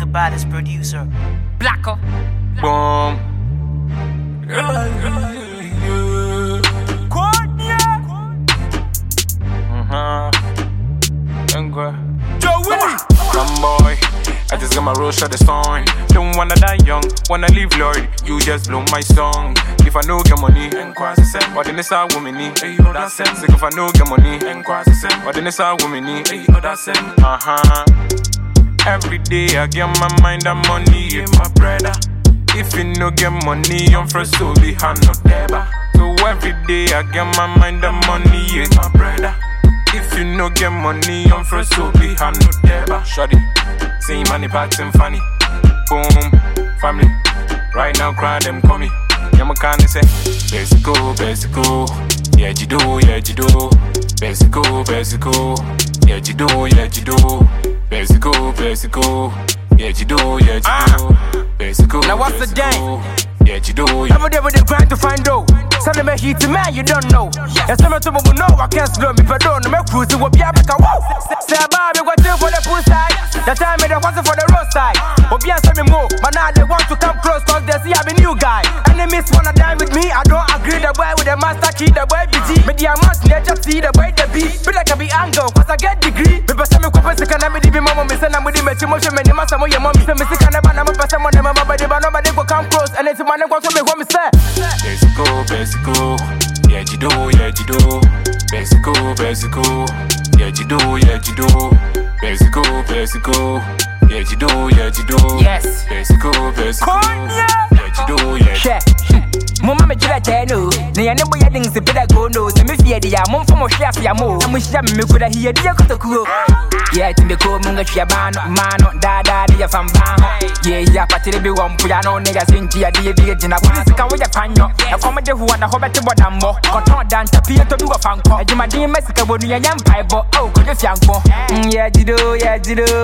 the baddest producer. Blacko. Boom. Joe Willie. Some boy, I just got my rose shot the sun. Don't wanna die young, wanna live Lord. You just blow my song. If I know get money, and cross the same. But then it's all women need. Hey, oh, that's sense. If I know get money, and cross the same. But then it's all women need. Hey, oh, that's sense. Every day I get my mind and money, yeah, my brother. If you no get money, I'm first to be hand up there. So every day I get my mind and money, yeah, my brother. If you no get money, I'm first to be hand up there. Shoddy, see money parts and funny. Boom, family. Right now, cry them call me. Yeah, my kind of say, Besico, yeah, you do, Besico, yeah, you do, Besico, yeah, you do, Besico. Now what's the game? Yeah, you do. Every day with the grind to find out. Something make heat to man you don't know. There's something to me know I can't slow me, but don't make cruise will be a better woo. Say about you got to for the pool side. The time it was for the roadside. Will be a some more, but now they want to come close cause they see I'm a new guy. Enemies wanna die with me, I don't agree the boy with the master key, the boy BG. But the must nature see the boy the beat. But like I be angle, cause I get degree. But some equipment can be the mama, miss and I'm with the motion, and the master, your mom, Mr. Missy, and I'm a person, but nobody will come close, and it's my name, what me say. Besico, yeah, you do, Besico, yeah, you do, Besico, yeah, you do, Yes. Besico, yeah, you do, Mama me jira tenu, ne ya nebo ya ding se beda go no, se me fie dia, mom fo mo hwe afia mo, na mo hia me kuda hie dia kotokuo. Yeah, timbe ko munga hwia bano, mano, da dia fam ban ho. Yeah, ya patire bi won puya no nigga sinti ya die bi gina ko sika wo ya panyo. E ko me de huwa na ho beti bodambo, koton dan tapie to bi wo fanko. E jima din mesika bonu ya nyam paibo, oh ko de fianko. Yeah, jido, yeah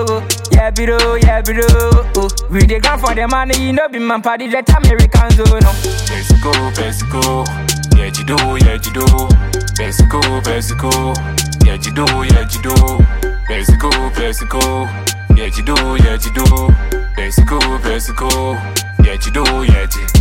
biro. We dey gun for the money, you know be man party that Americans no. Besico, yeah, you do, Besico, yeah, you do, Besico, yeah, you do, Besico, yeah, you do,